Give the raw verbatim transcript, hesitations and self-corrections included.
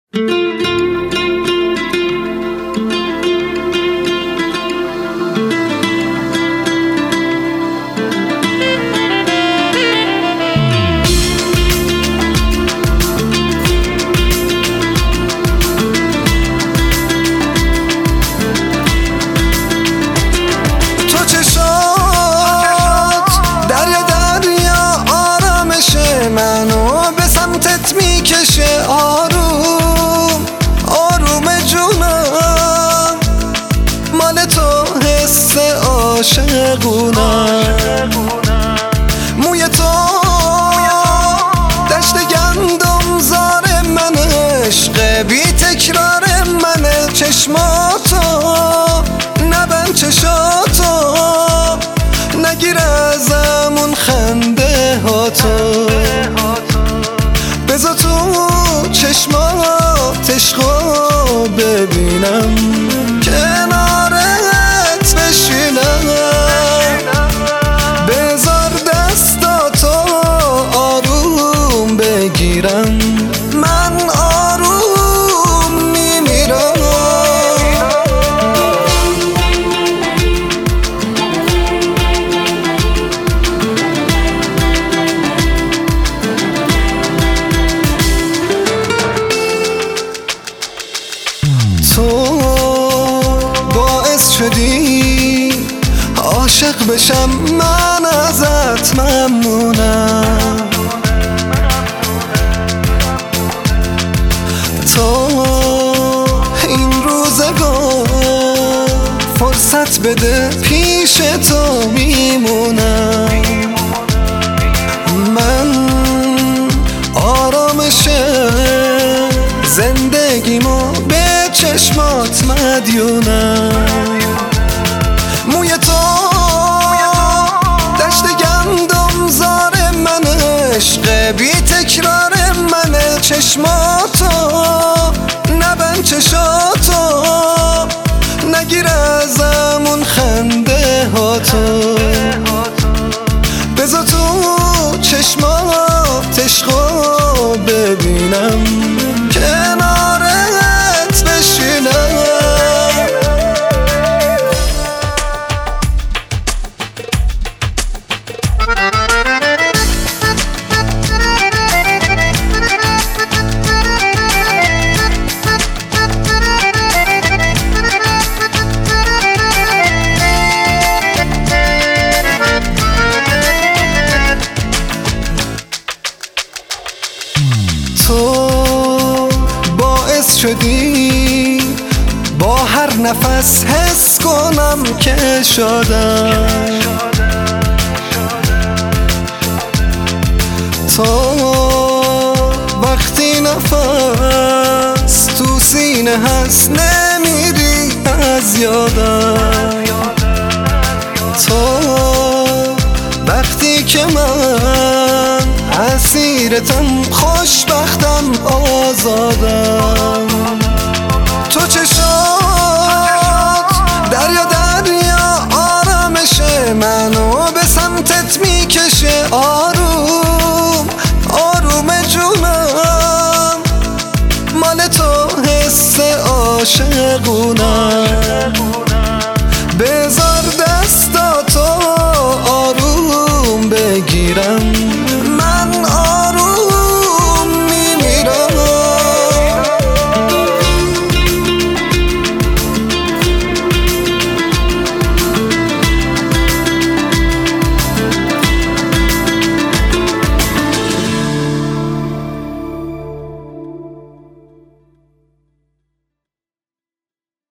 میکشه آروم آروم جونم، مال تو حس عاشقونم. موی تو دشت گندم زار من، عشق بی تکرار من. چشماتو نبند چشاتو، نگیر ازمون خنده هاتو. بذار تو چشمات عشقو ببینم، کنارت بشینم. بذار دستاتو آروم بگیرم، من آروم میمیرم. تو باعث شدی عاشق بشم، من ازت ممنونم. تو این روزگار فرصت بده، پیش تو میمونم. من آرامش زندگیمو به چشمات مدیونم. موی تو دشت گندم زار من، عشق بی تکرار من. چشماتو نبند چشاتو، نگیر ازمون خنده هاتو. بذار تو چشمات عشقو ببینم، کنارت بشینم. تو باعث شدی با هر نفس حس کنم که شدم. تو وقتی نفس تو سینه هست نمیری از یادم. تو وقتی که من اسیرتم، خوشبختم آزادم. تو چشات دریا دریا آرامش منو به سمتت میکشه آروم آروم جونم، مال تو حس عاشقونم.